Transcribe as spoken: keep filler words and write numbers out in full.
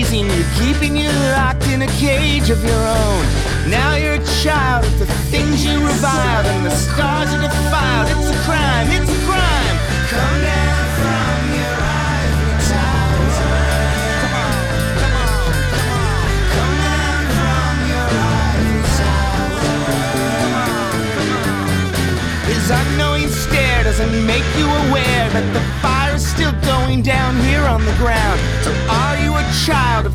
seen you keeping you locked in a cage of your own. Now you're a child of the things you reviled and the stars you defiled. It's a crime, it's a crime. Come down from